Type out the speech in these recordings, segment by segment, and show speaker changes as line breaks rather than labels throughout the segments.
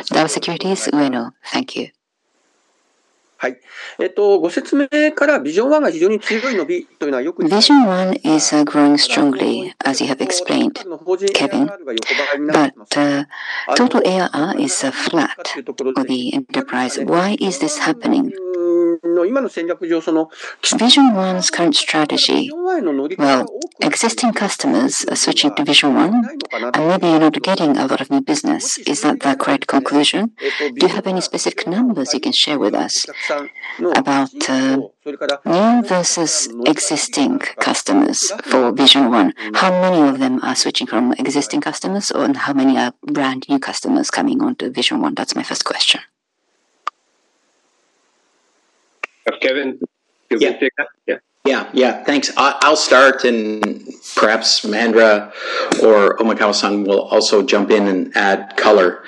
Daiwa Securities, Ueno. Thank you.
はい。ご説明からビジョン1が非常に強い伸びというのはよく
Vision 1 is growing strongly, as you have explained, Kevin. But total ARR is flat for the enterprise. Why is this happening? Vision 1's current strategy, well, existing customers are switching to Vision 1, and maybe you're not getting a lot of new business. Is that the correct conclusion? Do you have any specific numbers you can share with us about new versus existing customers for Vision 1? How many of them are switching from existing customers, and how many are brand new customers coming onto Vision 1? That's my first question.
Kevin, you can take that?
Yeah. Thanks. I'll start, and perhaps Mahendra or Omikawa-san will also jump in and add color.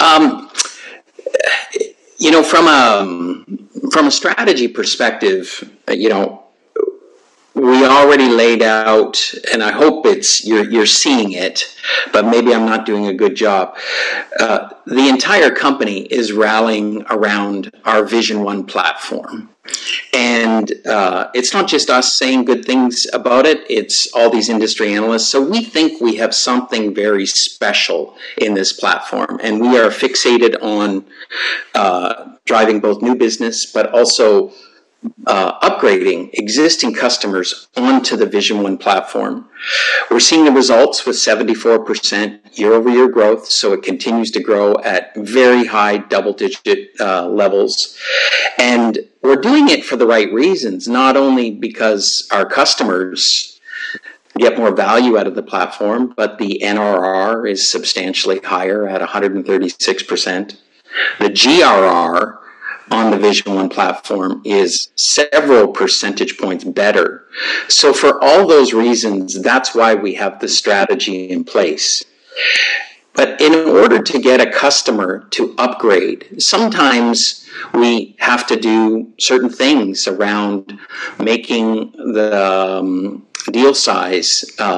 From a strategy perspective, we already laid out, and I hope you're seeing it, but maybe I'm not doing a good job. The entire company is rallying around our Vision 1 platform. And it's not just us saying good things about it, it's all these industry analysts. So we think we have something very special in this platform, and we are fixated on driving both new business, but also upgrading existing customers onto the Vision 1 platform. We're seeing the results with 74% year-over-year growth, so it continues to grow at very high double-digit levels. And we're doing it for the right reasons, not only because our customers get more value out of the platform, but the NRR is substantially higher at 136%. The GRR on the Vision 1 platform is several percentage points better. So for all those reasons, that's why we have the strategy in place. But in order to get a customer to upgrade, sometimes we have to do certain things around making the deal size,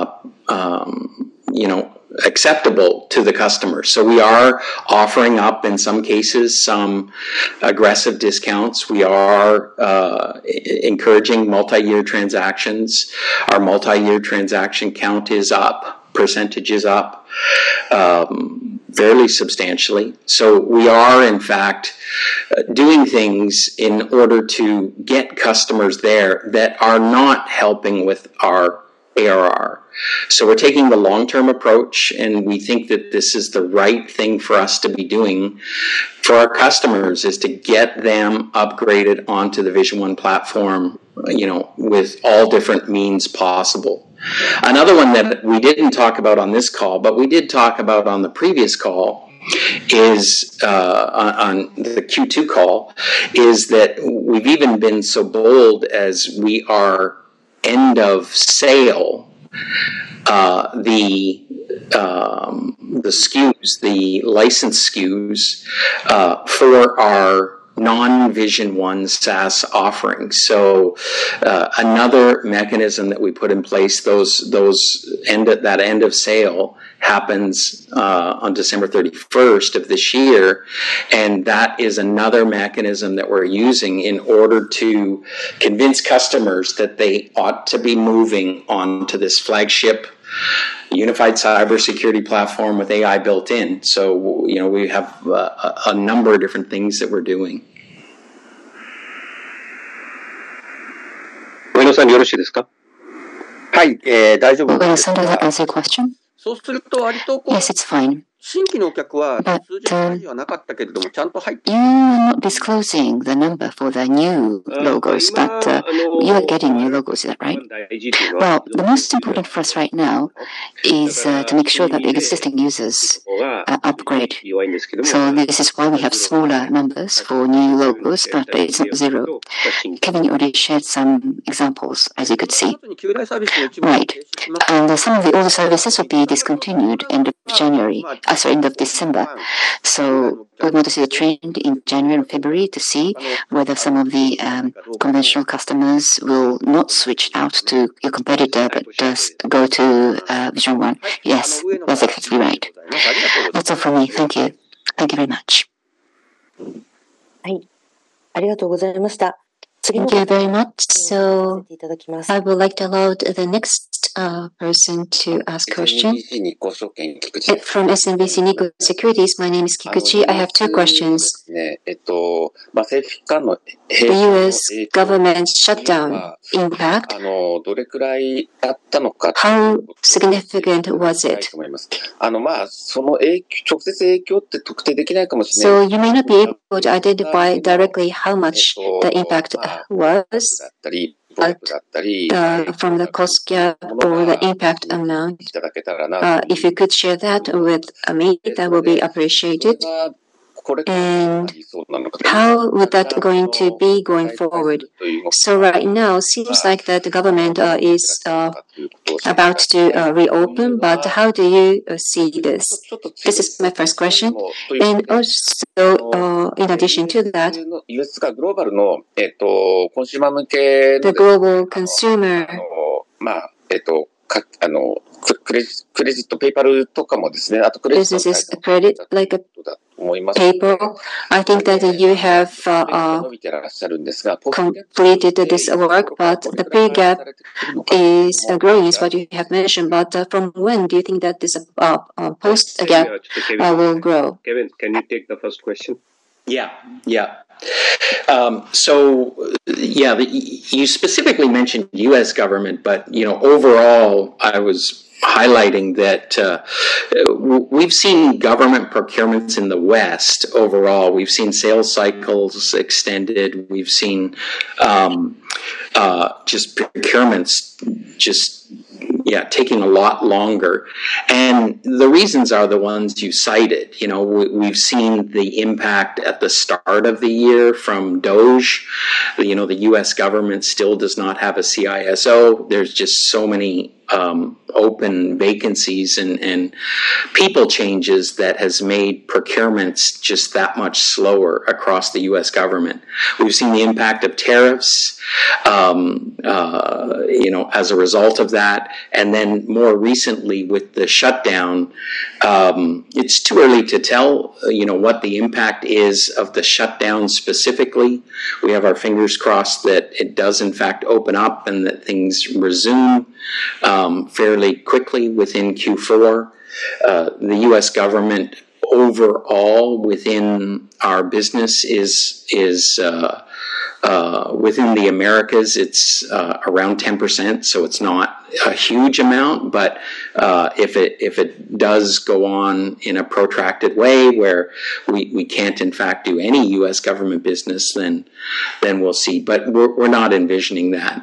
acceptable to the customer. So we are offering up, in some cases, some aggressive discounts. We are encouraging multi-year transactions. Our multi-year transaction count is up, percentage is up fairly substantially. So we are, in fact, doing things in order to get customers there that are not helping with our ARR. So we're taking the long-term approach, and we think that this is the right thing for us to be doing for our customers, is to get them upgraded onto the Vision 1 platform, with all different means possible. Another one that we didn't talk about on this call, but we did talk about on the previous call, is on the Q2 call, is that we've even been so bold as we are end of sale the SKUs, the license SKUs for our non-Vision 1 SaaS offerings. So another mechanism that we put in place, that end of sale happens on December 31st of this year, and that is another mechanism that we're using in order to convince customers that they ought to be moving on to this flagship unified cybersecurity platform with AI built in. So, we have a number of different things that we're doing.
Ueno-san, よろしいですか?
はい、大丈夫です。
Ueno-san, does that answer your question?
そうすると、割と
Yes, it's fine.
新規のお客は数字のはなかったけれども、ちゃんと入っている。
You are not disclosing the number for the new logos, but you are getting new logos, is that right? Well, the most important for us right now is to make sure that the existing users upgrade. So this is why we have smaller numbers for new logos, but it's not zero. Kevin already shared some examples, as you could see. Right. And some of the older services will be discontinued end of January. End of December. So we're going to see a trend in January and February to see whether some of the conventional customers will not switch out to your competitor, but just go to Vision 1. Yes, that's exactly right. That's all from me. Thank you. Thank you very much.
はい。ありがとうございました。
Thank you very much. So, I would like to allow the next person to ask question. From SMBC Nikko Securities, my name is Kikuchi. I have two questions. The U.S. government shutdown impact, how significant was it? So you may not be able to identify directly how much the impact was, but from the cost gap or the impact amount, if you could share that with me, that will be appreciated. And how would that going to be going forward? So right now, it seems like that the government is about to reopen, but how do you see this? This is my first question. And also, in addition to that, the global consumer businesses credit like a PayPal. I think that you have completed this work, but the pay gap is growing, is what you have mentioned. But from when do you think that this post gap will grow?
Kevin, can you take the first question?
Yeah. You specifically mentioned U.S. government, but overall, I was highlighting that we've seen government procurements in the West overall. We've seen sales cycles extended. We've seen just procurements taking a lot longer. And the reasons are the ones you cited. We've seen the impact at the start of the year from DOGE. The U.S. government still does not have a CISO. There's just so many open vacancies and people changes that has made procurements just that much slower across the U.S. government. We've seen the impact of tariffs, as a result of that. And then more recently with the shutdown, it's too early to tell, what the impact is of the shutdown specifically. We have our fingers crossed that it does in fact open up and that things resume fairly quickly within Q4. The U.S. government overall within our business is within the Americas, it's around 10%, so it's not a huge amount. But if it does go on in a protracted way where we can't in fact do any U.S. government business, then we'll see. But we're not envisioning that.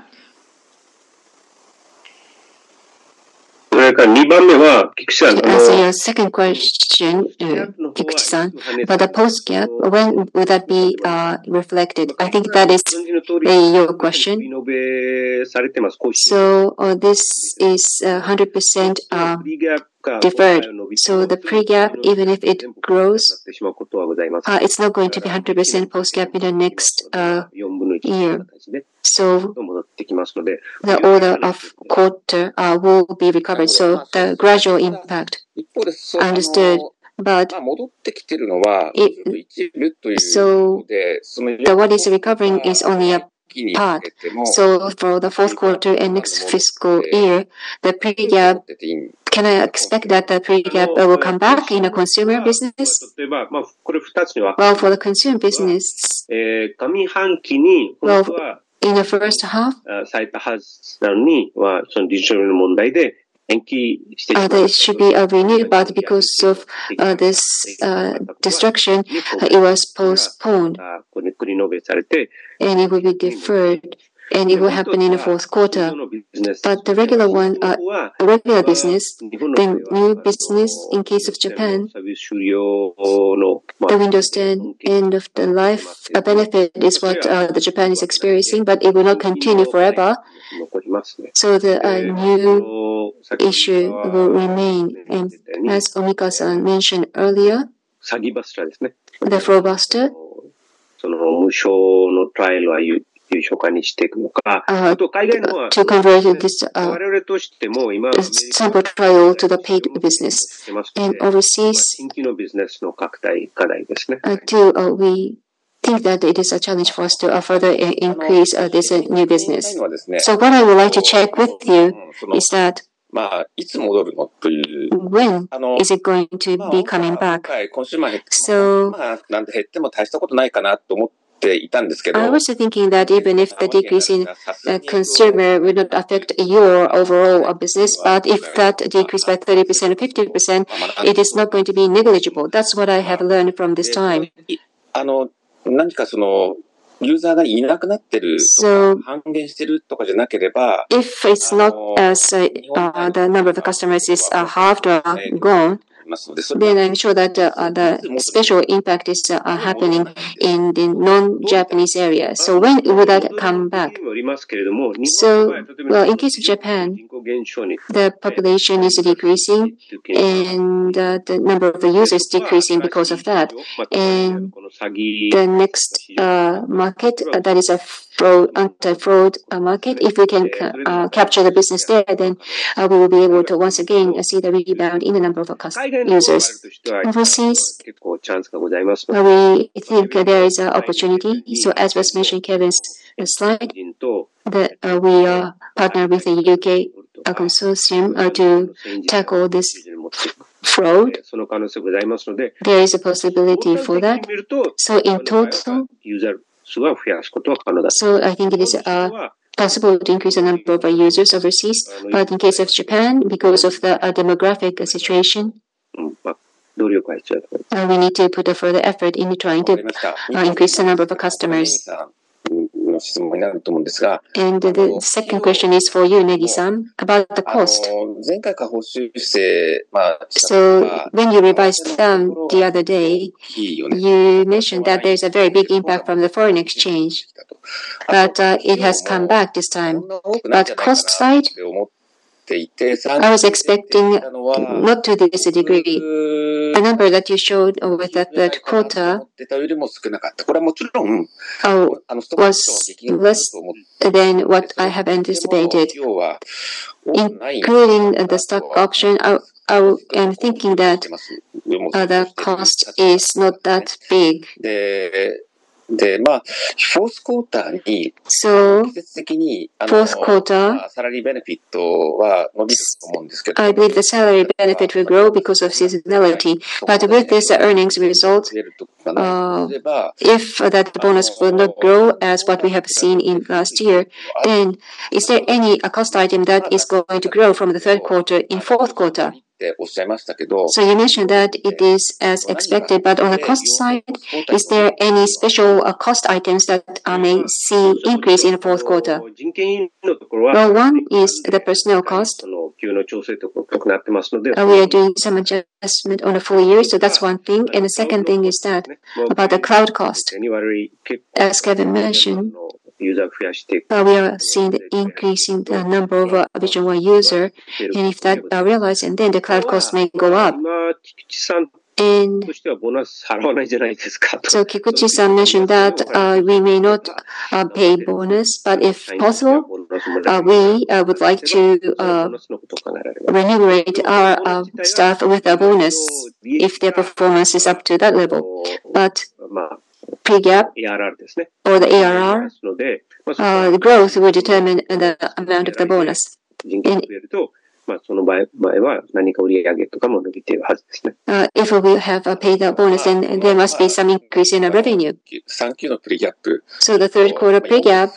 Answer your second question, Kikuchi-san, about the post gap, when would that be reflected? I think that is your question. So this is 100% deferred. So the pre-gap, even if it grows, it's not going to be 100% post-gap in the next year. So the order of quarter will be recovered. So the gradual impact, understood. But what is recovering is only a part. So for the fourth quarter and next fiscal year, the pre-gap, can I expect that the pre-gap will come back in a consumer business? Well, for the consumer business, in the first half, they should be renewed, but because of this destruction, it was postponed, and it will be deferred, and it will happen in the fourth quarter. But the regular business, the new business in case of Japan, the Windows 10 end of the life benefit is what the Japan is experiencing, but it will not continue forever. So the new issue will remain. And as Omika-san mentioned earlier, the Flowbuster,
いう書簡にしていくのか、あと海外のは、
to convert this
我々としても今、
sample trial to the paid business. And overseas,
新規のビジネスの拡大課題ですね。
we think that it is a challenge for us to further increase this new business. So what I would like to check with you is that
いつ戻るのという。
when is it going to be coming back?
今週減って、なんて減っても大したことないかなと思っていたんですけど。
I was thinking that even if the decrease in consumer would not affect your overall business, but if that decrease by 30% or 50%, it is not going to be negligible. That's what I have learned from this time.
何かユーザーがいなくなってるとか、半減してるとかじゃなければ、
if it's not as the number of the customers is halved or gone, then I'm sure that the special impact is happening in the non-Japanese area. So when would that come back? So, well, in case of Japan, the population is decreasing and the number of the users decreasing because of that. And the next market, that is a anti-fraud market, if we can capture the business there, then we will be able to once again see the rebound in the number of users. Overseas, we think there is an opportunity. So as was mentioned in Kevin's slide, that we are partnered with the UK consortium to tackle this fraud. There is a possibility for that. So in total, so I think it is possible to increase the number of users overseas. But in case of Japan, because of the demographic situation, we need to put a further effort in trying to increase the number of customers. And the second question is for you, Negi-san, about the cost. So when you revised down the other day, you mentioned that there's a very big impact from the foreign exchange, but it has come back this time. But cost side, I was expecting not to this degree. The number that you showed with that quota was less than what I have anticipated. Including the stock option, I am thinking that the cost is not that big.
fourth quarter に、
So,
季節的に、
fourth quarter,
サラリーベネフィットは伸びると思うんですけど、
I believe the salary benefit will grow because of seasonality. But with this earnings result, if that bonus will not grow as what we have seen in last year, then is there any cost item that is going to grow from the third quarter in fourth quarter? So you mentioned that it is as expected, but on the cost side, is there any special cost items that may see increase in the fourth quarter? Well, one is the personnel cost. We are doing some adjustment on a full year, so that's one thing. And the second thing is that about the cloud cost. As Kevin mentioned, we are seeing the increase in the number of Vision One user, and if that realized, and then the cloud cost may go up. And so Kikuchi-san mentioned that we may not pay bonus, but if possible, we would like to remunerate our staff with a bonus if their performance is up to that level. But pre-gap or the ARR, the growth will determine the amount of the bonus. If we have paid the bonus, then there must be some increase in the revenue. So the third quarter pre-gap,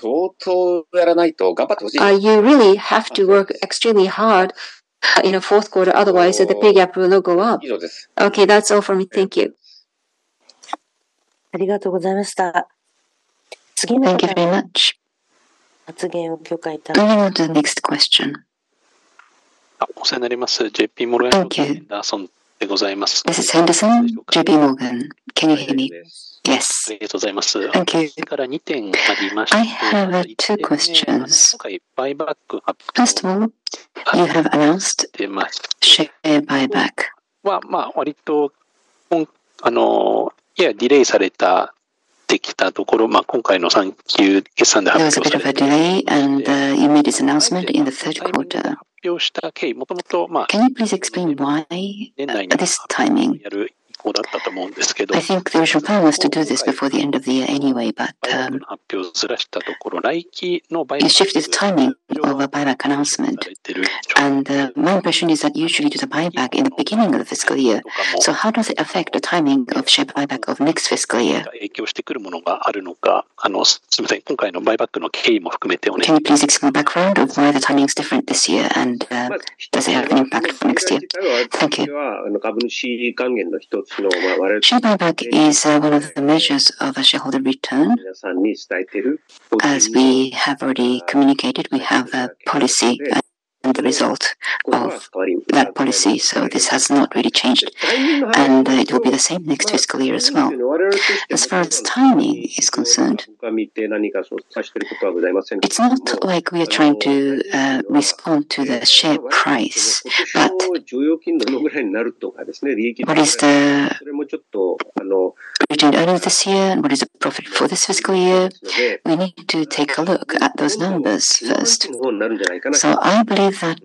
you really have to work extremely hard in the fourth quarter, otherwise the pre-gap will not go up. Okay, that's all from me. Thank you.
ありがとうございました。次の
Thank you very much.
発言を許可いただき
Moving on to the next question.
お世話になります。JP モルガンのヘンダーソンでございます。
This is Henderson, JP Morgan. Can you hear me? Yes.
ありがとうございます。
Thank you.
それから2点ありまして、
I have two questions.
今回、バイバック発
First of all, you have announced
表まし
share buyback.
は、割と、ややディレイされたてきたところ、今回の3級決算で発表されている。
There was a bit of a delay, and you made this announcement in the third quarter.
発表した経緯、もともと、
Can you please explain why this timing?
やる意向だったと思うんですけど、
I think the original plan was to do this before the end of the year anyway, but
発表をずらしたところ、来期のバイ
you
バック
shifted the timing of a buyback announcement.
されている
And my impression is that you usually do the buyback in the beginning of the fiscal year. So how does it affect the timing of share buyback of next fiscal year?
影響してくるものがあるのか、すみません、今回のバイバックの経緯も含めてお願いし
Can
ま
you
す。
please explain the background of why the timing is different this year, and does it have an impact for next year? Thank you.
株主還元の一つの、我々
Share buyback is one of the measures of a shareholder return.
皆さんに伝えている
As we have already communicated, we have a policy and the result of that policy. So this has not really changed. And it will be the same next fiscal year as well. As far as timing is concerned, it's not like we are trying to respond to the share price, but what is the retained earnings this year and what is the profit for this fiscal year? We need to take a look at those numbers first. So I believe that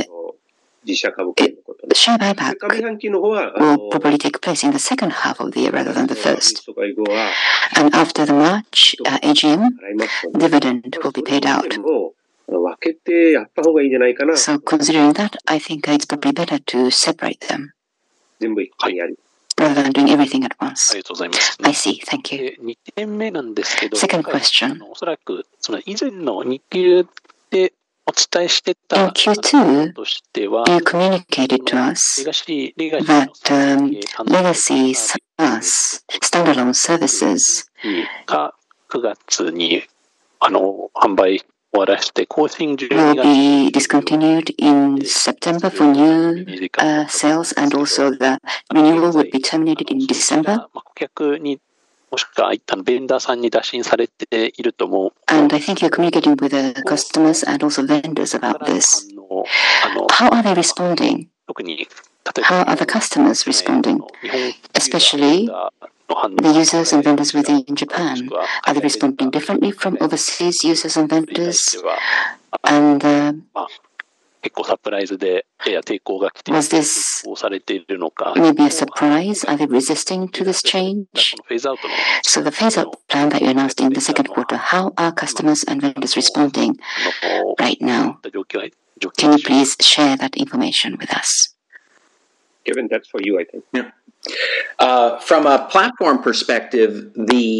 share buyback will probably take place in the second half of the year rather than the first. And after the March AGM, dividend will be paid out. So considering that, I think it's probably better to separate them rather than doing everything at
あ
once.
りがとうございます。
I see. Thank you.
2点目なんですけど、
Second question.
おそらくその以前の2級でお伝えしてた
In Q2,
としては、
you communicated to us
レガシー
that
の
legacy SaaS standalone services
が9月に販売終わらして、更新12
will
月
be discontinued in September for new sales, and also the renewal would be terminated in December.
顧客にもしくは一旦ベンダーさんに打診されていると思う。
And I think you're communicating with the customers and also vendors about this. How are they responding?
特に例え
How are the customers responding?
日本
Especially the users and vendors within Japan. Are they responding differently from overseas users and vendors? And
結構サプライズで抵抗が来て
was this
抵抗されているのか、
maybe a surprise? Are they resisting to this change?
フェーズアウトの
So the phase-out plan that you announced in the second quarter, how are customers and vendors responding right now?
状況
Can you please share that information with us?
Kevin, that's for you, I think.
From a platform perspective,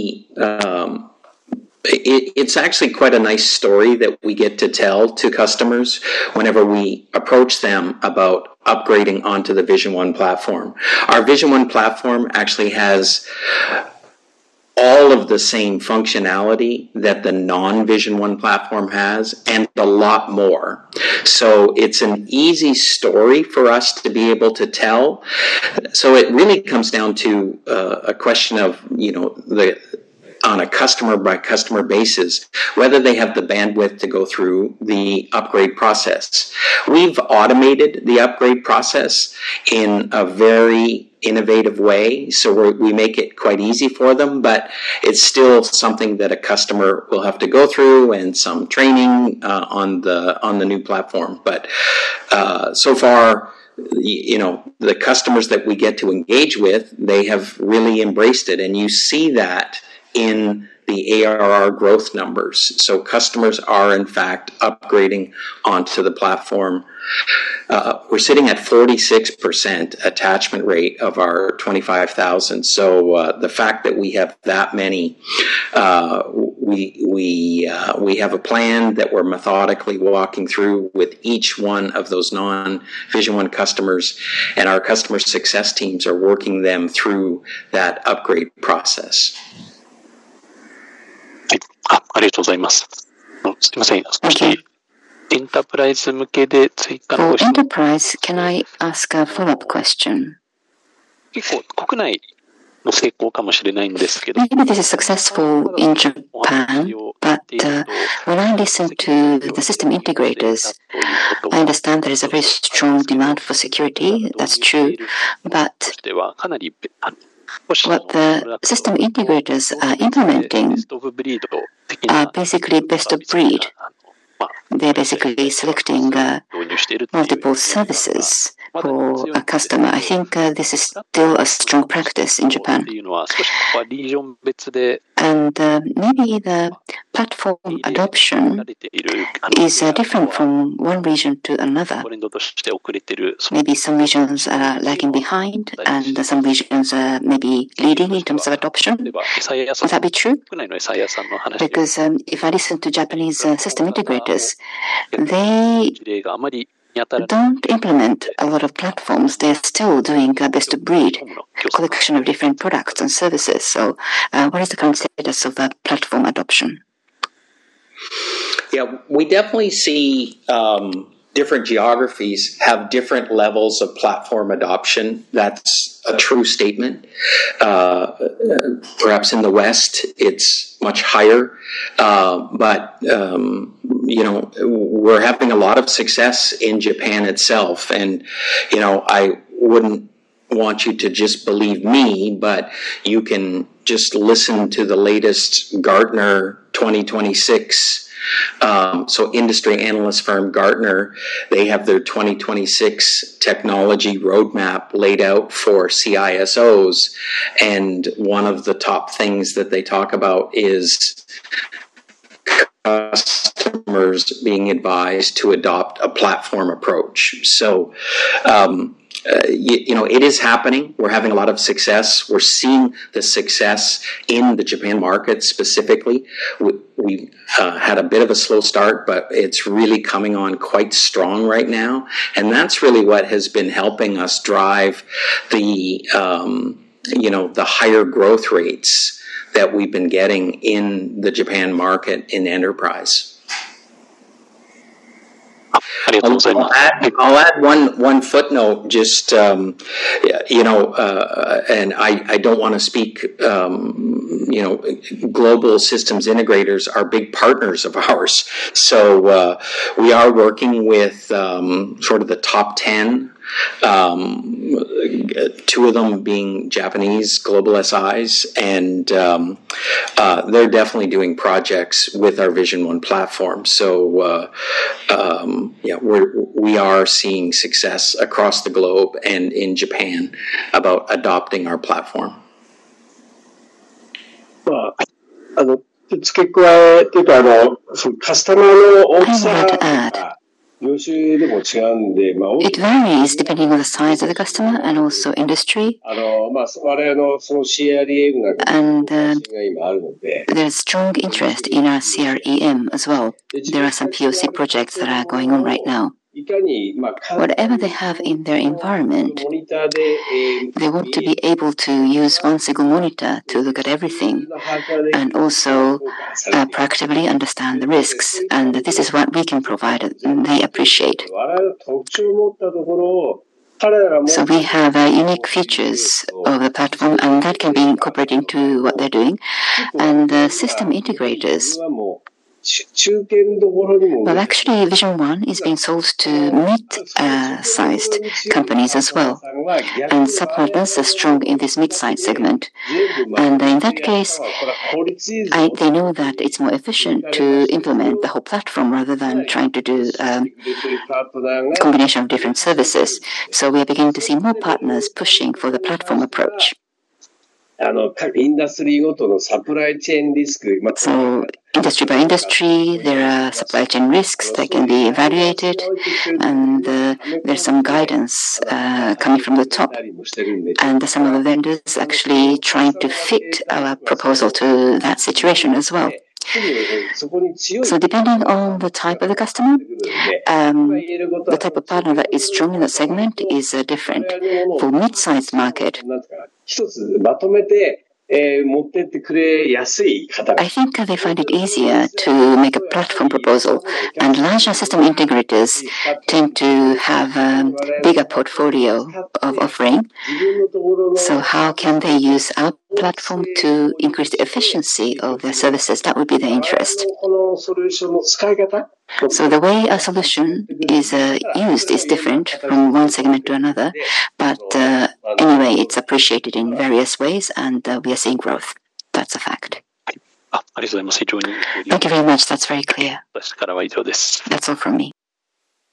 it's actually quite a nice story that we get to tell to customers whenever we approach them about upgrading onto the Vision One platform. Our Vision One platform actually has all of the same functionality that the non-Vision One platform has, and a lot more. So it's an easy story for us to be able to tell. So it really comes down to a question of, on a customer by customer basis, whether they have the bandwidth to go through the upgrade process. We've automated the upgrade process in a very innovative way, so we make it quite easy for them, but it's still something that a customer will have to go through and some training on the new platform. But so far, the customers that we get to engage with, they have really embraced it, and you see that in the ARR growth numbers. So customers are, in fact, upgrading onto the platform. We're sitting at 46% attachment rate of our 25,000. So the fact that we have that many, we have a plan that we're methodically walking through with each one of those non-Vision One customers, and our customer success teams are working them through that upgrade process.
ありがとうございます。すみません。少しエンタープライズ向けで追加の
For enterprise, can I ask a follow-up question?
結構国内の成功かもしれないんですけど、
Maybe this is successful in Japan, but when I listen to the system integrators, I understand there is a very strong demand for security. That's true, but
としてはかなり
what the system integrators are implementing are basically best of breed. They're basically selecting multiple services for a customer. I think this is still a strong practice in Japan. And maybe the platform adoption is different from one region to another. Maybe some regions are lagging behind and some regions are maybe leading in terms of adoption. Would that be true? Because if I listen to Japanese system integrators, they don't implement a lot of platforms. They're still doing best of breed, collection of different products and services. So what is the current status of the platform adoption?
Yeah, we definitely see different geographies have different levels of platform adoption. That's a true statement. Perhaps in the West, it's much higher. But we're having a lot of success in Japan itself. And, I wouldn't want you to just believe me, but you can just listen to the latest Gartner 2026. So industry analyst firm Gartner, they have their 2026 technology roadmap laid out for CISOs. And one of the top things that they talk about is customers being advised to adopt a platform approach. So, it is happening. We're having a lot of success. We're seeing the success in the Japan market specifically. We had a bit of a slow start, but it's really coming on quite strong right now. And that's really what has been helping us drive the higher growth rates that we've been getting in the Japan market in enterprise. I'll add one footnote, just, and I don't want to speak, global systems integrators are big partners of ours. So we are working with sort of the top 10, two of them being Japanese global SIs, and they're definitely doing projects with our Vision One platform. So we are seeing success across the globe and in Japan about adopting our platform.
付け加えというかそのカスタマーの大きさが業種でも違うんで、
It varies depending on the size of the customer and also industry.
我々のその CREM が今あるので、
there's strong interest in our CREM as well. There are some POC projects that are going on right now. Whatever they have in their environment, they want to be able to use one single monitor to look at everything and also proactively understand the risks. And this is what we can provide and they appreciate. So we have unique features of the platform and that can be incorporated into what they're doing. And the system integrators, well, actually, Vision One is being sold to mid-sized companies as well. And sub-partners are strong in this mid-sized segment. And in that case, they know that it's more efficient to implement the whole platform rather than trying to do a combination of different services. So we are beginning to see more partners pushing for the platform approach.
So,
industry by industry, there are supply chain risks that can be evaluated, and there's some guidance coming from the top. And some of the vendors actually trying to fit our proposal to that situation as well. So depending on the type of the customer, the type of partner that is strong in the segment is different. For mid-sized market, I think they find it easier to make a platform proposal, and larger system integrators tend to have a bigger portfolio of offering. So how can they use our platform to increase the efficiency of their services? That would be their interest. So the way a solution is used is different from one segment to another, but But anyway, it's appreciated in various ways, and we are seeing growth. That's a fact. Thank you very much. That's very clear. That's all from me.